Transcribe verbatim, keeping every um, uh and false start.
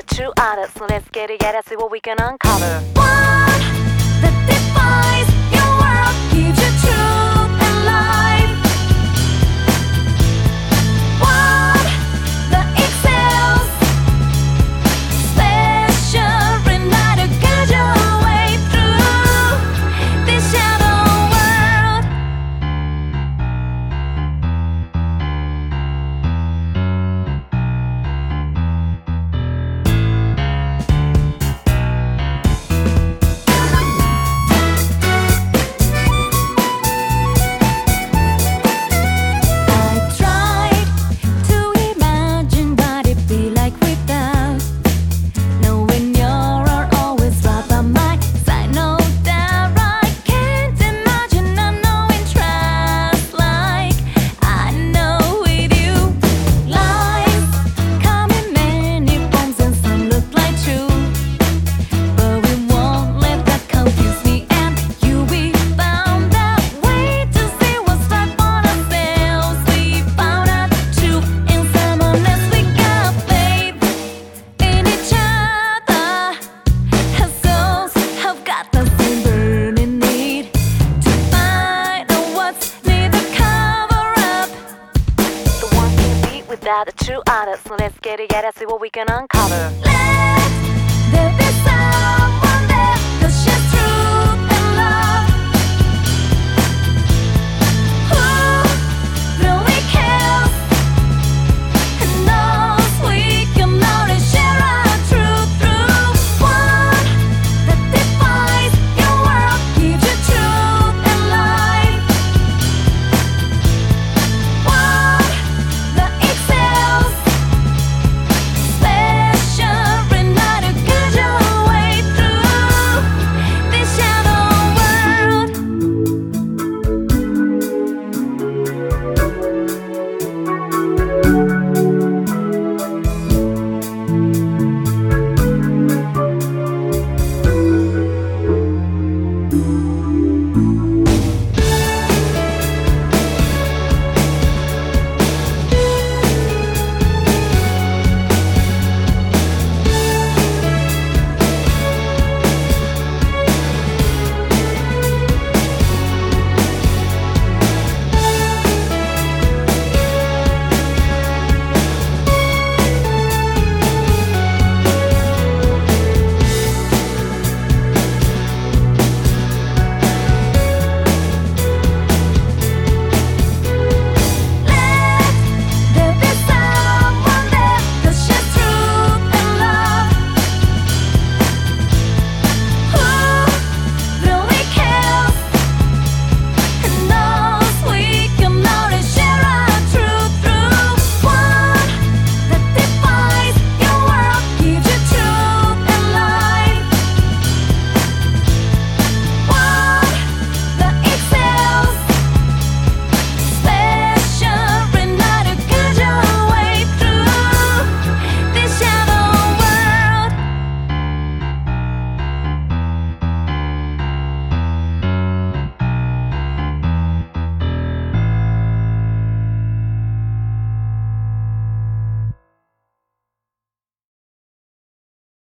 the true artist. So let's get together, see what we can uncover. What that defines your world, keeps you true and life. What that excels, special enough to guide your way through this shadow world. Without the true artist, so let's get together, see what we can uncover. Let there be